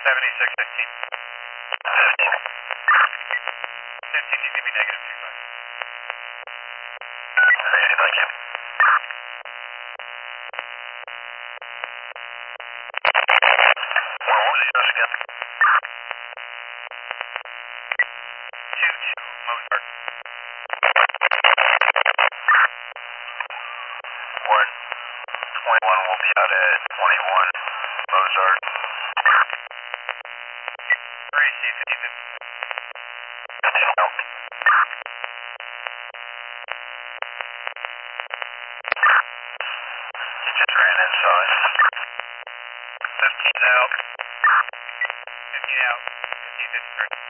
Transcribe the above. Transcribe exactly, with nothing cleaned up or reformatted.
seventy-six fifteen. fifteen. fifteen, you give me negative two five. Crazy, thank you. Well, what was yours again? two two Mozart. one twenty-one will be out at twenty-one Mozart. three C fifty fifty. Nope. He just ran inside. fifteen out. fifteen out. fifteen fifty-three.